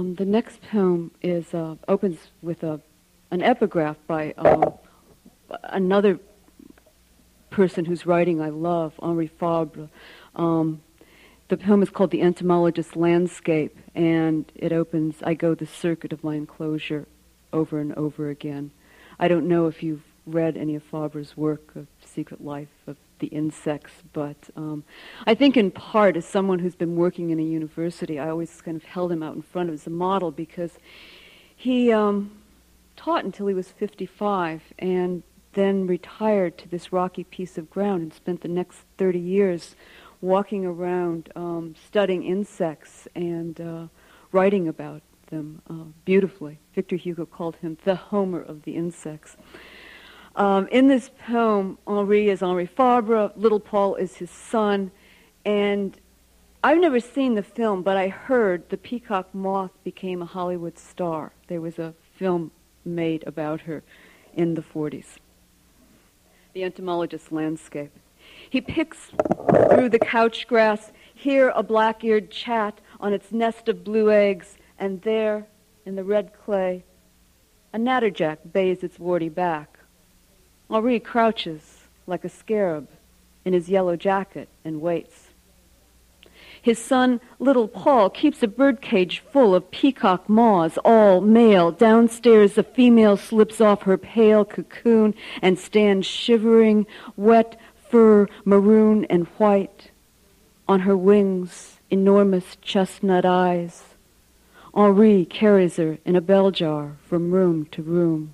The next poem is opens with an epigraph by another person whose writing I love, Henri Fabre. The poem is called The Entomologist's Landscape, and it opens, I go the circuit of my enclosure over and over again. I don't know if you've read any of Fabre's work of Secret Life of the Insects, but I think in part, as someone who's been working in a university, I always kind of held him out in front of as a model because he taught until he was 55 and then retired to this rocky piece of ground and spent the next 30 years walking around studying insects and writing about them beautifully. Victor Hugo called him the Homer of the insects. In this poem, Henri is Henri Fabre, Little Paul is his son, and I've never seen the film, but I heard the peacock moth became a Hollywood star. There was a film made about her in the 40s. The Entomologist's Landscape. He picks through the couch grass, here a black-eared chat on its nest of blue eggs, and there, in the red clay, a natterjack bays its warty back. Henri crouches like a scarab in his yellow jacket and waits. His son, Little Paul, keeps a birdcage full of peacock moths, all male. Downstairs, the female slips off her pale cocoon and stands shivering, wet fur, maroon and white. On her wings, enormous chestnut eyes. Henri carries her in a bell jar from room to room.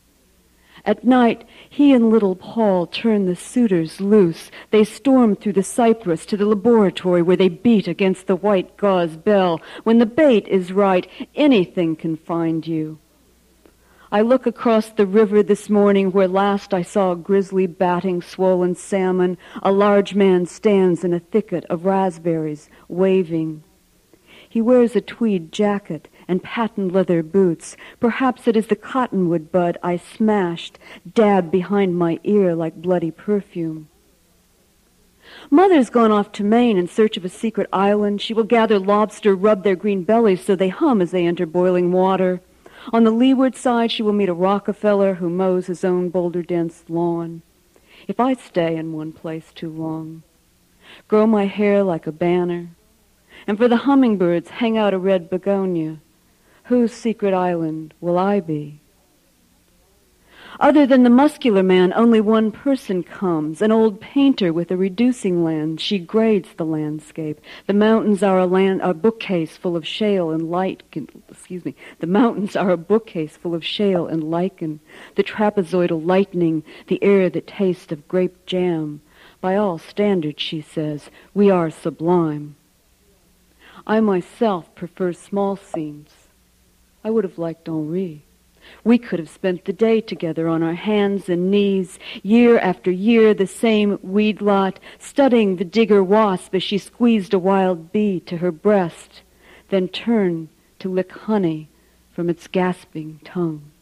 At night, he and Little Paul turn the suitors loose. They storm through the cypress to the laboratory where they beat against the white gauze bell. When the bait is right, anything can find you. I look across the river this morning where last I saw a grizzly batting swollen salmon. A large man stands in a thicket of raspberries, waving. He wears a tweed jacket and patent leather boots. Perhaps it is the cottonwood bud I smashed, dabbed behind my ear like bloody perfume. Mother's gone off to Maine in search of a secret island. She will gather lobster, rub their green bellies so they hum as they enter boiling water. On the leeward side, she will meet a Rockefeller who mows his own boulder-dense lawn. If I stay in one place too long, grow my hair like a banner, and for the hummingbirds hang out a red begonia, whose secret island will I be? Other than the muscular man, only one person comes, an old painter with a reducing lens. She grades the landscape. The mountains are a bookcase full of shale and The mountains are a bookcase full of shale and lichen. The trapezoidal lightning, the air that tastes of grape jam. By all standards, she says, we are sublime. I myself prefer small scenes. I would have liked Henri. We could have spent the day together on our hands and knees, year after year, the same weed lot, studying the digger wasp as she squeezed a wild bee to her breast, then turned to lick honey from its gasping tongue.